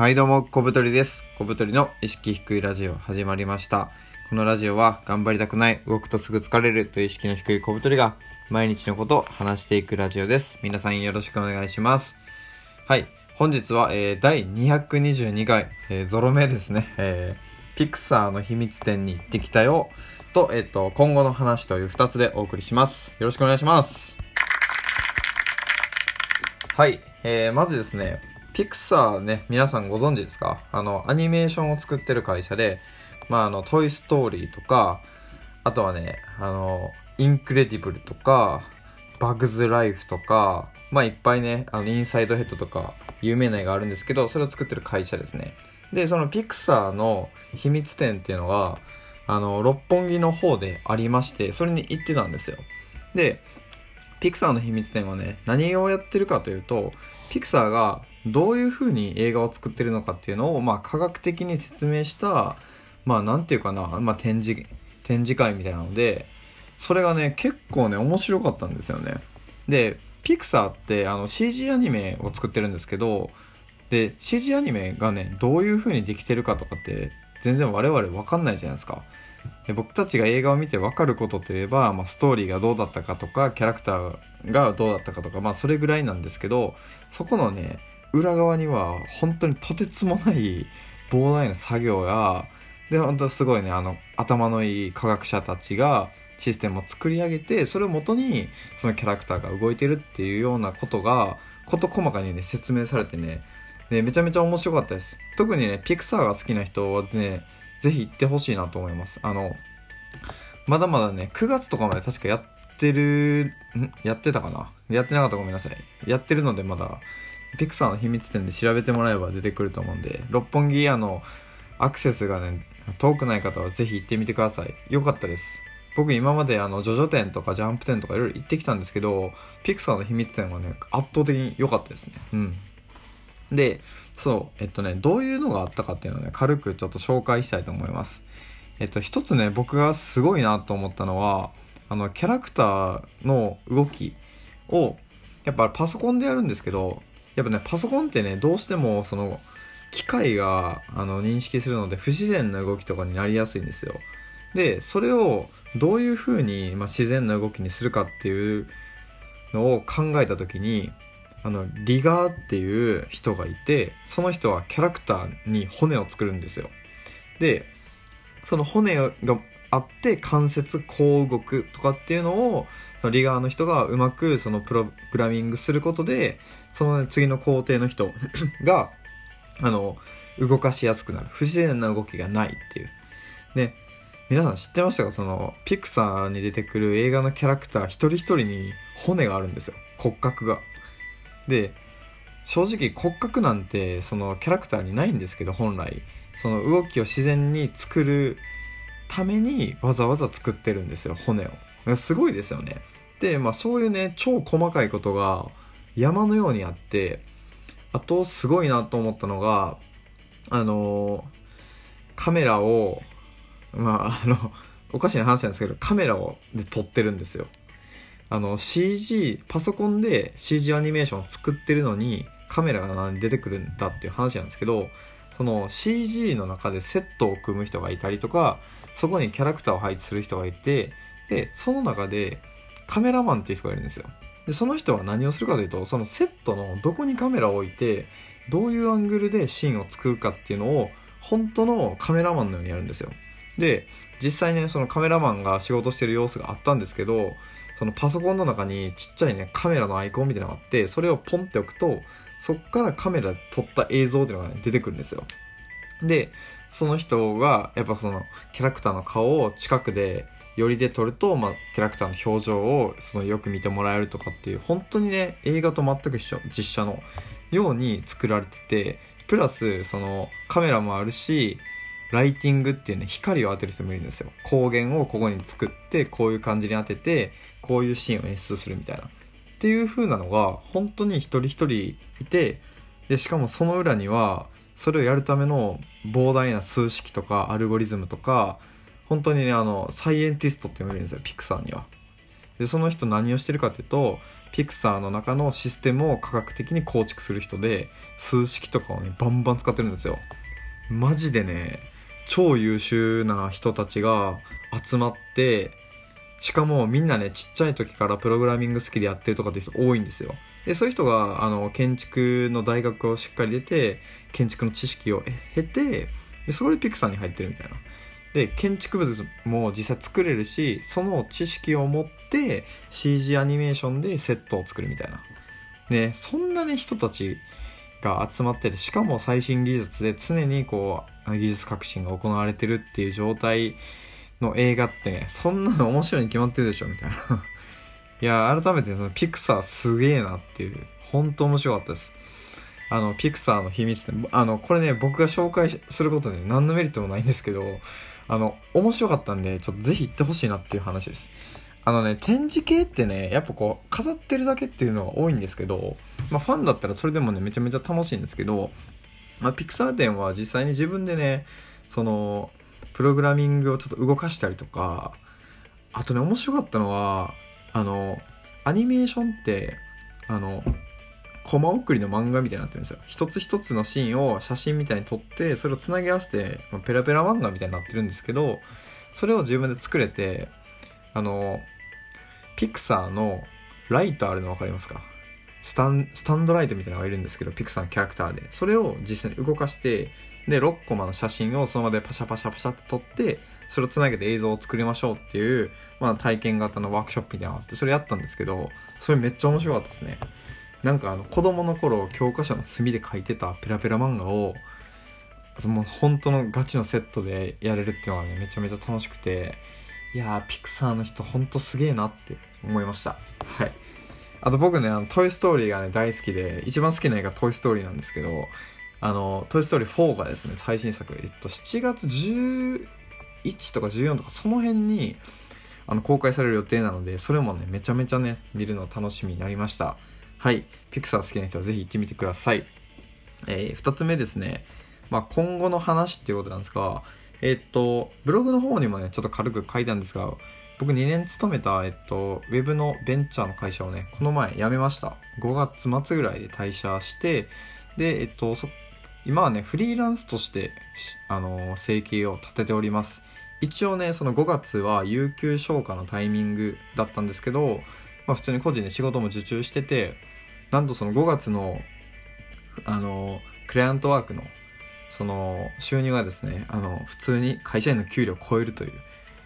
はいどうも、小太りです。小太りの意識低いラジオ始まりました。このラジオは頑張りたくない、動くとすぐ疲れるという意識の低い小太りが毎日のことを話していくラジオです。皆さんよろしくお願いします。はい、本日は、第222回、ゾロ目ですね。ピクサーの秘密展に行ってきたよと、今後の話という2つでお送りします。よろしくお願いします。はい、まずですね、ピクサーね、皆さんご存知ですか？アニメーションを作ってる会社で、トイストーリーとか、あとはね、インクレディブルとか、バグズライフとか、いっぱいね、インサイドヘッドとか、有名な絵があるんですけど、それを作ってる会社ですね。で、そのピクサーの秘密展っていうのが、六本木の方でありまして、それに行ってたんですよ。で、ピクサーの秘密展はね、何をやってるかというと、ピクサーがどういう風に映画を作ってるのかっていうのを、科学的に説明した、なんていうかな、展示会みたいなので、それがね、結構ね、面白かったんですよね。で、ピクサーってCG アニメを作ってるんですけど、で、CG アニメがね、どういう風にできてるかとかって、全然我々わかんないじゃないですか。で、僕たちが映画を見て分かることといえば、ストーリーがどうだったかとかキャラクターがどうだったかとか、それぐらいなんですけど、そこのね裏側には本当にとてつもない膨大な作業や、で本当すごいね、頭のいい科学者たちがシステムを作り上げて、それを元にそのキャラクターが動いてるっていうようなことが事細かにね説明されてね、めちゃめちゃ面白かったです。特にねピクサーが好きな人はね、ぜひ行ってほしいなと思います。まだまだね、9月とかまで確かやってたかな、やってなかったらごめんなさい。やってるので、まだ、ピクサーの秘密展で調べてもらえば出てくると思うんで、六本木アクセスがね、遠くない方はぜひ行ってみてください。よかったです。僕今までジョジョ展とかジャンプ展とかいろいろ行ってきたんですけど、ピクサーの秘密展はね、圧倒的に良かったですね。で、そう、どういうのがあったかっていうのをね、軽くちょっと紹介したいと思います。一つね、僕がすごいなと思ったのは、キャラクターの動きを、やっぱパソコンでやるんですけど、やっぱね、パソコンってね、どうしても、機械が、認識するので、不自然な動きとかになりやすいんですよ。で、それを、どういう風に、自然な動きにするかっていうのを考えたときに、リガーっていう人がいて、その人はキャラクターに骨を作るんですよ。で、その骨があって関節こう動くとかっていうのを、そのリガーの人がうまくそのプログラミングすることで、その、次の工程の人が動かしやすくなる。不自然な動きがないっていう。で、皆さん知ってましたか？そのピクサーに出てくる映画のキャラクター一人一人に骨があるんですよ。骨格が。で、正直骨格なんてそのキャラクターにないんですけど、本来その動きを自然に作るためにわざわざ作ってるんですよ、骨を。すごいですよね。で、そういうね、超細かいことが山のようにあって、あとすごいなと思ったのが、カメラを、おかしな話なんですけど、カメラで撮ってるんですよ。パソコンで CG アニメーションを作ってるのにカメラが何で出てくるんだっていう話なんですけど、その CG の中でセットを組む人がいたりとか、そこにキャラクターを配置する人がいて、でその中でカメラマンっていう人がいるんですよ。でその人は何をするかというと、そのセットのどこにカメラを置いてどういうアングルでシーンを作るかっていうのを本当のカメラマンのようにやるんですよ。で実際ね、そのカメラマンが仕事してる様子があったんですけど、そのパソコンの中にちっちゃいねカメラのアイコンみたいなのがあって、それをポンって置くと、そっからカメラで撮った映像っていうのが、出てくるんですよ。でその人がやっぱそのキャラクターの顔を近くで寄りで撮ると、キャラクターの表情をよく見てもらえるとかっていう、本当にね映画と全く一緒、実写のように作られてて、プラスそのカメラもあるし、ライティングっていうね、光を当てる人もいるんですよ。光源をここに作って、こういう感じに当てて、こういうシーンを演出するみたいなっていう風なのが本当に一人一人いて、でしかもその裏にはそれをやるための膨大な数式とかアルゴリズムとか、本当にねサイエンティストっていうのがいるんですよ、ピクサーには。 でその人何をしてるかっていうと、ピクサーの中のシステムを科学的に構築する人で、数式とかをねバンバン使ってるんですよ。マジでね超優秀な人たちが集まって、しかもみんなねちっちゃい時からプログラミング好きでやってるとかって人多いんですよ。でそういう人が建築の大学をしっかり出て、建築の知識を経て、でそれでピクサーに入ってるみたいな。で建築物も実際作れるし、その知識を持って CG アニメーションでセットを作るみたいなね、そんなね人たちが集まってて、しかも最新技術で常にこう技術革新が行われてるっていう状態の映画ってね、そんなの面白いに決まってるでしょみたいないや改めてそのピクサーすげえなっていう、本当面白かったです。ピクサーの秘密ってこれね僕が紹介することで何のメリットもないんですけど、面白かったんでちょっとぜひ行ってほしいなっていう話です。展示系ってねやっぱこう飾ってるだけっていうのが多いんですけど、ファンだったらそれでもねめちゃめちゃ楽しいんですけど、ピクサー展は実際に自分でねそのプログラミングをちょっと動かしたりとか、あとね面白かったのはアニメーションってコマ送りの漫画みたいになってるんですよ。一つ一つのシーンを写真みたいに撮ってそれをつなぎ合わせて、ペラペラ漫画みたいになってるんですけど、それを自分で作れて、ピクサーのライトあるの分かりますか？スタンドライトみたいなのがいるんですけど、ピクサーのキャラクターでそれを実際に動かして、で6コマの写真をその場でパシャパシャパシャって撮って、それをつなげて映像を作りましょうっていう、体験型のワークショップみたいなのがあって、それやったんですけど、それめっちゃ面白かったですね。なんか子供の頃教科書の隅で書いてたペラペラ漫画をもう本当のガチのセットでやれるっていうのがねめちゃめちゃ楽しくて、いやーピクサーの人本当すげえなって思いました。はい。あと僕ねトイストーリーがね大好きで、一番好きな映画トイストーリーなんですけど、トイストーリー4がですね最新作7月11とか14とかその辺に公開される予定なので、それもねめちゃめちゃね見るの楽しみになりました。はい、ピクサー好きな人はぜひ行ってみてください。2つ目ですね、今後の話っていうことなんですが、ブログの方にもねちょっと軽く書いたんですが、僕2年勤めた、ウェブのベンチャーの会社をねこの前辞めました。5月末ぐらいで退社して、で、今はねフリーランスとして生計を立てております。一応ねその5月は有給消化のタイミングだったんですけど、普通に個人で仕事も受注してて、なんとその5月のクライアントワークのその収入がですね普通に会社員の給料を超えるという、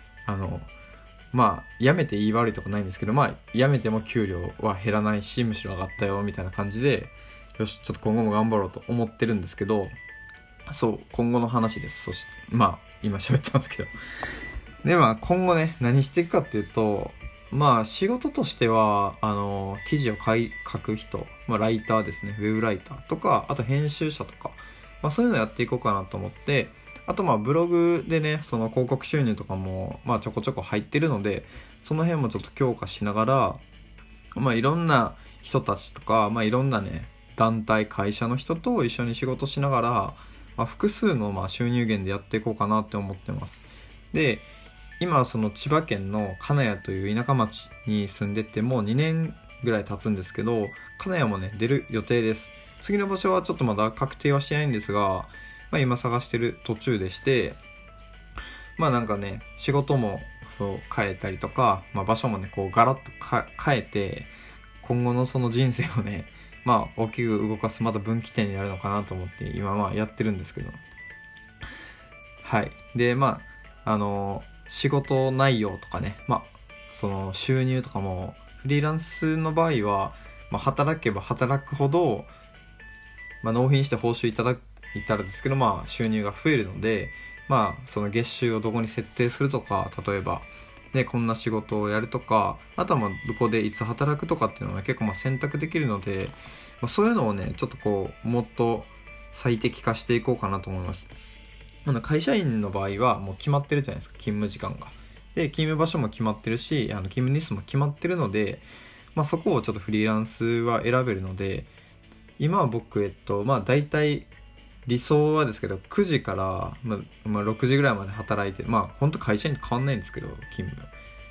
辞めていい悪いとかないんですけど、辞めても給料は減らないしむしろ上がったよみたいな感じで、よしちょっと今後も頑張ろうと思ってるんですけど、そう今後の話です。そして今喋ってますけど、で今後ね何していくかっていうと、仕事としては記事を書く人、ライターですね、ウェブライターとか、あと編集者とか、そういうのやっていこうかなと思って、あとブログでねその広告収入とかもちょこちょこ入ってるので、その辺もちょっと強化しながら、いろんな人たちとか、いろんなね団体会社の人と一緒に仕事しながら、複数の収入源でやっていこうかなって思ってます。で今その千葉県の金谷という田舎町に住んでてもう2年ぐらい経つんですけど、金谷もね出る予定です。次の場所はちょっとまだ確定はしてないんですが、今探してる途中でして、なんかね仕事も変えたりとか、場所もねこうガラッと変えて、今後のその人生をね大きく動かすまた分岐点になるのかなと思って今やってるんですけど、はい。で仕事内容とかね、その収入とかもフリーランスの場合は、働けば働くほど、納品して報酬いたらですけど、収入が増えるので、その月収をどこに設定するとか、例えばねこんな仕事をやるとか、あとはどこでいつ働くとかっていうのは結構選択できるので、そういうのをねちょっとこうもっと最適化していこうかなと思います。会社員の場合はもう決まってるじゃないですか、勤務時間が。で勤務場所も決まってるし、勤務日数も決まってるので、そこをちょっとフリーランスは選べるので、今は僕だいたい理想はですけど9時から、6時ぐらいまで働いて、本当会社員と変わんないんですけど勤務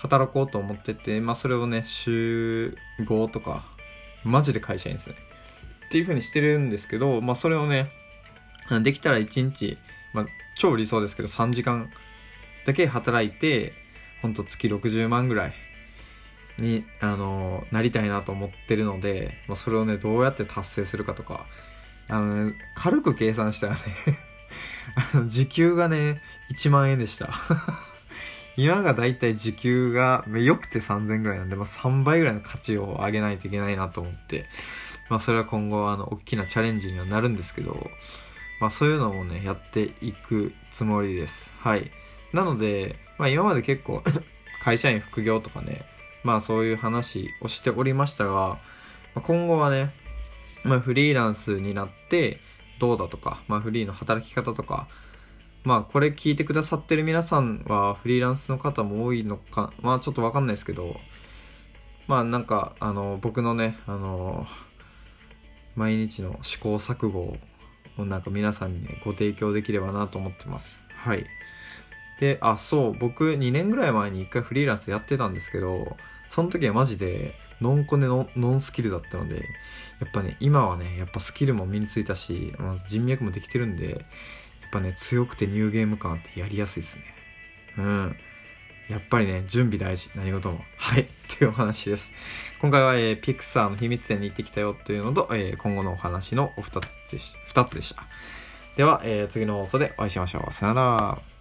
働こうと思ってて、それをね、週5とか、マジで会社員ですね。っていう風にしてるんですけど、それをね、できたら1日、超理想ですけど3時間だけ働いて、ほんと月60万ぐらいに、なりたいなと思ってるので、それをね、どうやって達成するかとか、軽く計算したらね時給がね、1万円でした今がだいたい時給が良くて3000ぐらいなんで、3倍ぐらいの価値を上げないといけないなと思って、それは今後大きなチャレンジにはなるんですけど、そういうのもね、やっていくつもりです。はい。なので、今まで結構会社員副業とかね、そういう話をしておりましたが、今後はね、フリーランスになってどうだとか、フリーの働き方とか、これ聞いてくださってる皆さんはフリーランスの方も多いのか、ちょっとわかんないですけど、なんか僕のね、毎日の試行錯誤をなんか皆さんに、ね、ご提供できればなと思ってます。はい。で、僕2年ぐらい前に1回フリーランスやってたんですけど、その時はマジでノンコネノンスキルだったので、やっぱね、今はね、やっぱスキルも身についたし、人脈もできてるんで、やっぱね、強くてニューゲーム感ってやりやすいですね。やっぱりね、準備大事。何事も。はい。というお話です。今回は、ピクサーの秘密店に行ってきたよというのと、今後のお話の2つでした。では、次の放送でお会いしましょう。さよなら。